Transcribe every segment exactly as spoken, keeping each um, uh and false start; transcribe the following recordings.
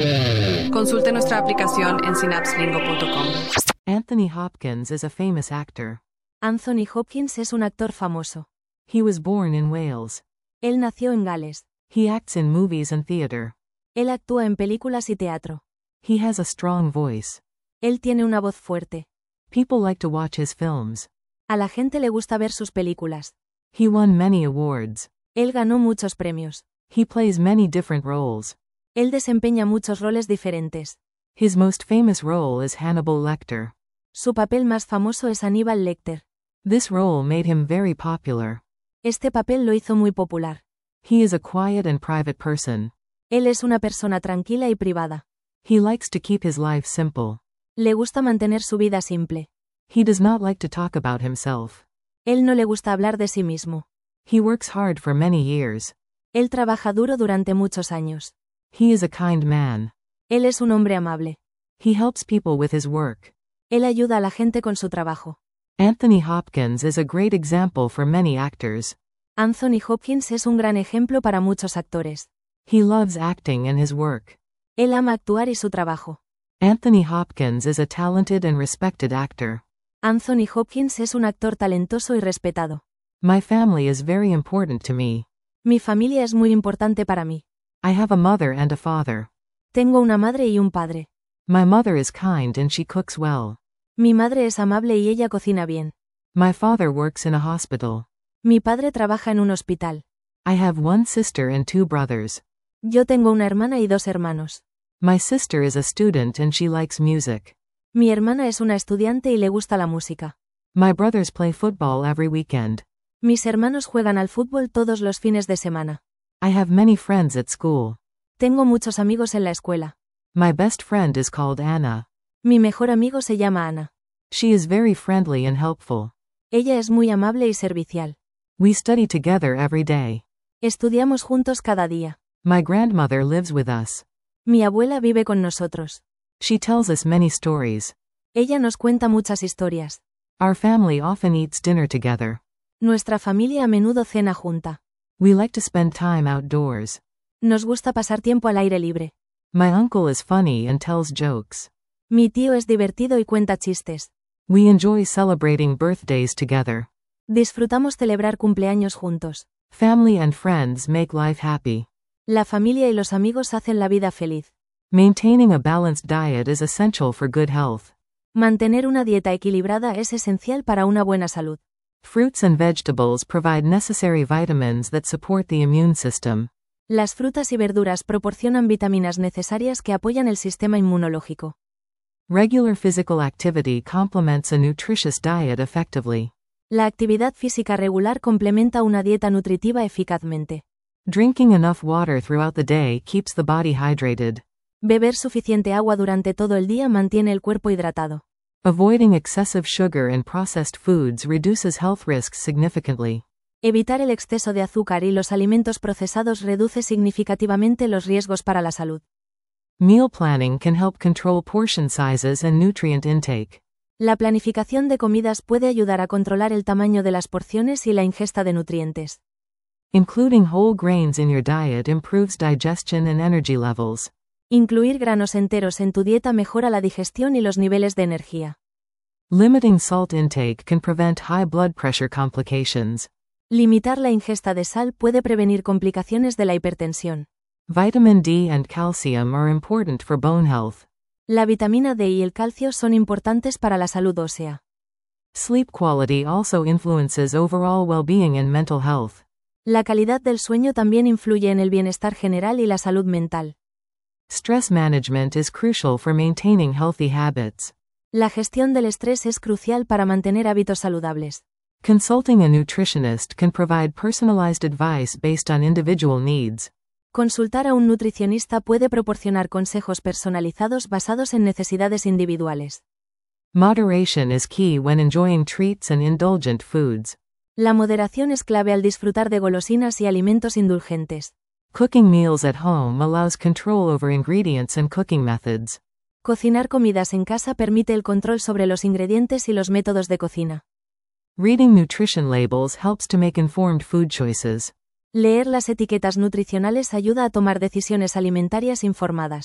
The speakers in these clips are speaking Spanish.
Consulte nuestra aplicación en synapse lingo punto com. Anthony Hopkins is a famous actor. Anthony Hopkins es un actor famoso. He was born in Wales. Él nació en Gales. He acts in movies and theater. Él actúa en películas y teatro. He has a strong voice. Él tiene una voz fuerte. People like to watch his films. A la gente le gusta ver sus películas. He won many awards. Él ganó muchos premios. He plays many different roles. Él desempeña muchos roles diferentes. His most famous role is Hannibal Lecter. Su papel más famoso es Aníbal Lecter. This role made him very popular. Este papel lo hizo muy popular. He is a quiet and private person. Él es una persona tranquila y privada. He likes to keep his life simple. Le gusta mantener su vida simple. He does not like to talk about himself. Él no le gusta hablar de sí mismo. He works hard for many years. Él trabaja duro durante muchos años. He is a kind man. Él es un hombre amable. He helps people with his work. Él ayuda a la gente con su trabajo. Anthony Hopkins is a great example for many actors. Anthony Hopkins es un gran ejemplo para muchos actores. He loves acting and his work. Él ama actuar y su trabajo. Anthony Hopkins is a talented and respected actor. Anthony Hopkins es un actor talentoso y respetado. My family is very important to me. Mi familia es muy importante para mí. I have a mother and a father. Tengo una madre y un padre. My mother is kind and she cooks well. Mi madre es amable y ella cocina bien. My father works in a hospital. Mi padre trabaja en un hospital. I have one sister and two brothers. Yo tengo una hermana y dos hermanos. My sister is a student and she likes music. Mi hermana es una estudiante y le gusta la música. My brothers play football every weekend. Mis hermanos juegan al fútbol todos los fines de semana. I have many friends at school. Tengo muchos amigos en la escuela. My best friend is called Anna. Mi mejor amigo se llama Ana. She is very friendly and helpful. Ella es muy amable y servicial. We study together every day. Estudiamos juntos cada día. My grandmother lives with us. Mi abuela vive con nosotros. She tells us many stories. Ella nos cuenta muchas historias. Our family often eats dinner together. Nuestra familia a menudo cena junta. We like to spend time outdoors. Nos gusta pasar tiempo al aire libre. My uncle is funny and tells jokes. Mi tío es divertido y cuenta chistes. We enjoy celebrating birthdays together. Disfrutamos celebrar cumpleaños juntos. Family and friends make life happy. La familia y los amigos hacen la vida feliz. Maintaining a balanced diet is essential for good health. Mantener una dieta equilibrada es esencial para una buena salud. Fruits and vegetables provide necessary vitamins that support the immune system. Las frutas y verduras proporcionan vitaminas necesarias que apoyan el sistema inmunológico. Regular physical activity complements a nutritious diet effectively. La actividad física regular complementa una dieta nutritiva eficazmente. Drinking enough water throughout the day keeps the body hydrated. Beber suficiente agua durante todo el día mantiene el cuerpo hidratado. Avoiding excessive sugar and processed foods reduces health risks significantly. Evitar el exceso de azúcar y los alimentos procesados reduce significativamente los riesgos para la salud. Meal planning can help control portion sizes and nutrient intake. La planificación de comidas puede ayudar a controlar el tamaño de las porciones y la ingesta de nutrientes. Including whole grains in your diet improves digestion and energy levels. Incluir granos enteros en tu dieta mejora la digestión y los niveles de energía. Limiting salt intake can prevent high blood pressure complications. Limitar la ingesta de sal puede prevenir complicaciones de la hipertensión. Vitamin D and calcium are important for bone health. La vitamina D y el calcio son importantes para la salud ósea. Sleep quality also influences overall well-being and mental health. La calidad del sueño también influye en el bienestar general y la salud mental. Stress management is crucial for maintaining healthy habits. La gestión del estrés es crucial para mantener hábitos saludables. Consulting a nutritionist can provide personalized advice based on individual needs. Consultar a un nutricionista puede proporcionar consejos personalizados basados en necesidades individuales. Moderation is key when enjoying treats and indulgent foods. La moderación es clave al disfrutar de golosinas y alimentos indulgentes. Cooking meals at home allows control over ingredients and cooking methods. Cocinar comidas en casa permite el control sobre los ingredientes y los métodos de cocina. Reading nutrition labels helps to make informed food choices. Leer las etiquetas nutricionales ayuda a tomar decisiones alimentarias informadas.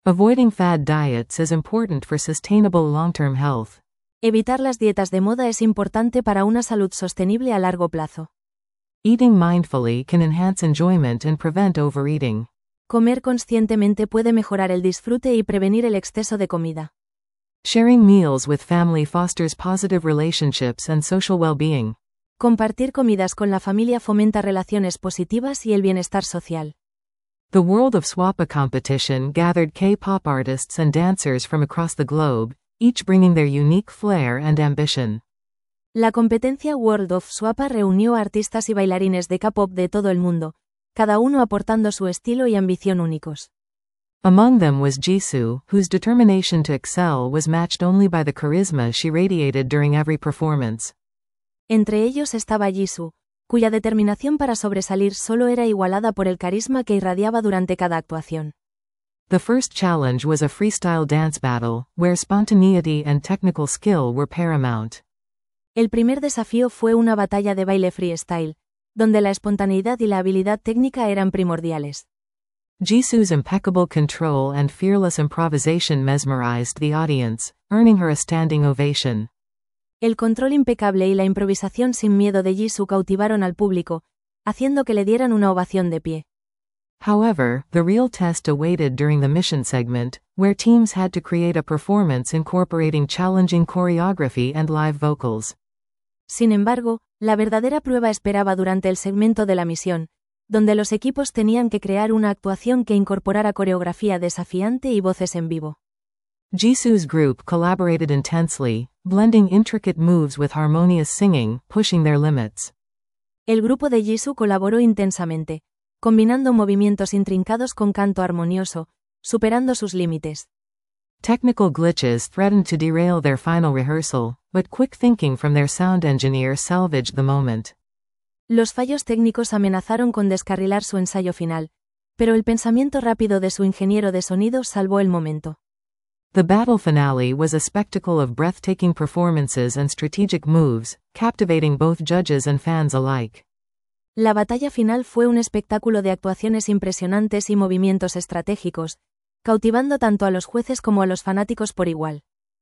Avoiding fad diets is important for sustainable long-term health. Evitar las dietas de moda es importante para una salud sostenible a largo plazo. Eating mindfully can enhance enjoyment and prevent overeating. Comer conscientemente puede mejorar el disfrute y prevenir el exceso de comida. Sharing meals with family fosters positive relationships and social well-being. Compartir comidas con la familia fomenta relaciones positivas y el bienestar social. The World of Swappa competition gathered K-pop artists and dancers from across the globe, each bringing their unique flair and ambition. La competencia World of Swappa reunió a artistas y bailarines de K-pop de todo el mundo, cada uno aportando su estilo y ambición únicos. Among them was Jisoo, whose determination to excel was matched only by the charisma she radiated during every performance. Entre ellos estaba Jisoo, cuya determinación para sobresalir solo era igualada por el carisma que irradiaba durante cada actuación. The first challenge was a freestyle dance battle, where spontaneity and technical skill were paramount. El primer desafío fue una batalla de baile freestyle, donde la espontaneidad y la habilidad técnica eran primordiales. Jisoo's impeccable control and fearless improvisation mesmerized the audience, earning her a standing ovation. El control impecable y la improvisación sin miedo de Jisoo cautivaron al público, haciendo que le dieran una ovación de pie. However, the real test awaited during the mission segment, where teams had to create a performance incorporating challenging choreography and live vocals. Sin embargo, la verdadera prueba esperaba durante el segmento de la misión, donde los equipos tenían que crear una actuación que incorporara coreografía desafiante y voces en vivo. Jisoo's group collaborated intensely, blending intricate moves with harmonious singing, pushing their limits. El grupo de Jisoo colaboró intensamente, combinando movimientos intrincados con canto armonioso, superando sus límites. Technical glitches threatened to derail their final rehearsal, but quick thinking from their sound engineer salvaged the moment. Los fallos técnicos amenazaron con descarrilar su ensayo final, pero el pensamiento rápido de su ingeniero de sonido salvó el momento. The battle finale was a spectacle of breathtaking performances and strategic moves, captivating both judges and fans alike. La batalla final fue un espectáculo de actuaciones impresionantes y movimientos estratégicos, cautivando tanto a los jueces como a los fanáticos por igual.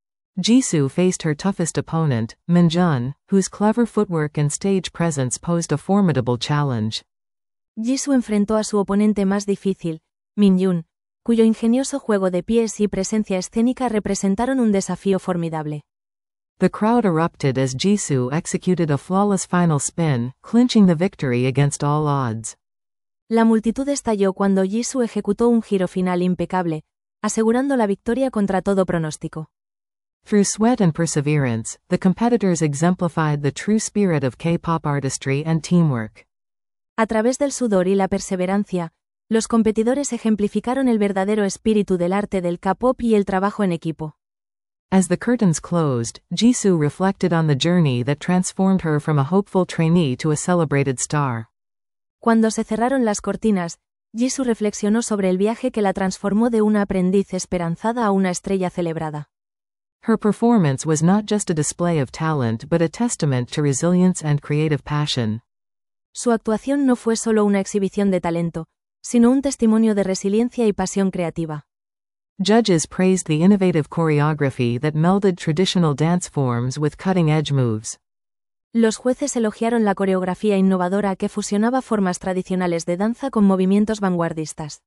Jisoo faced her toughest opponent, Minjun, whose clever footwork and stage presence posed a formidable challenge. Jisoo enfrentó a su oponente más difícil, Minjun, cuyo ingenioso juego de pies y presencia escénica representaron un desafío formidable. The crowd erupted as Jisoo executed a flawless final spin, clinching the victory against all odds. La multitud estalló cuando Jisoo ejecutó un giro final impecable, asegurando la victoria contra todo pronóstico. Through sweat and perseverance, the competitors exemplified the true spirit of K-pop artistry and teamwork. A través del sudor y la perseverancia, los competidores ejemplificaron el verdadero espíritu del arte del K-pop y el trabajo en equipo. As the curtains closed, Jisoo reflected on the journey that transformed her from a hopeful trainee to a celebrated star. Cuando se cerraron las cortinas, Jisoo reflexionó sobre el viaje que la transformó de una aprendiz esperanzada a una estrella celebrada. Her performance was not just a display of talent but a testament to resilience and creative passion. Su actuación no fue solo una exhibición de talento, sino un testimonio de resiliencia y pasión creativa. Judges praised the innovative choreography that melded traditional dance forms with cutting-edge moves. Los jueces elogiaron la coreografía innovadora que fusionaba formas tradicionales de danza con movimientos vanguardistas.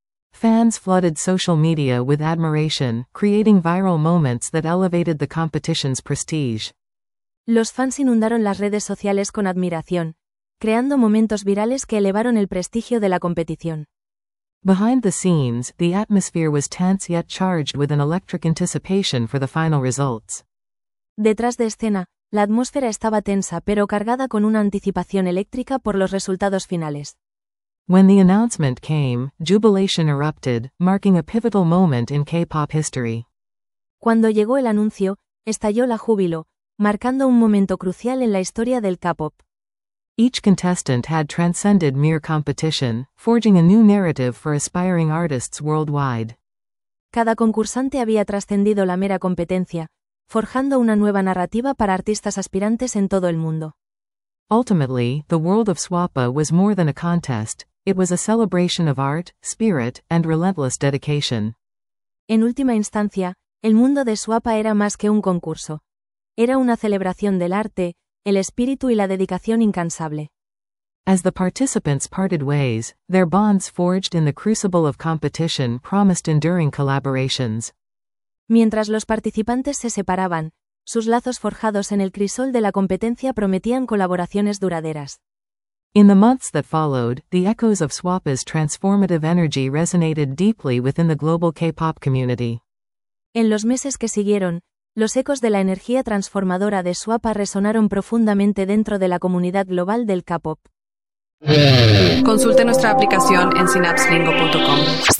Fans flooded social media with admiration, creating viral moments that elevated the competition's prestige. Los fans inundaron las redes sociales con admiración, creando momentos virales que elevaron el prestigio de la competición. Behind the scenes, the atmosphere was tense yet charged with an electric anticipation for the final results. Detrás de escena, la atmósfera estaba tensa pero cargada con una anticipación eléctrica por los resultados finales. When the announcement came, jubilation erupted, marking a pivotal moment in K-pop history. Cuando llegó el anuncio, estalló la júbilo, marcando un momento crucial en la historia del K-pop. Each contestant had transcended mere competition, forging a new narrative for aspiring artists worldwide. Cada concursante había trascendido la mera competencia, forjando una nueva narrativa para artistas aspirantes en todo el mundo. Ultimately, the World of Swappa was more than a contest, it was a celebration of art, spirit, and relentless dedication. En última instancia, el mundo de SWAPA era más que un concurso. Era una celebración del arte, el espíritu y la dedicación incansable. As the participants parted ways, their bonds forged in the crucible of competition promised enduring collaborations. Mientras los participantes se separaban, sus lazos forjados en el crisol de la competencia prometían colaboraciones duraderas. In the months that followed, the echoes of SWAPA's transformative energy resonated deeply within the global K-pop community. En los meses que siguieron, los ecos de la energía transformadora de SWAPA resonaron profundamente dentro de la comunidad global del K-pop. Consulte nuestra aplicación en synapse lingo punto com.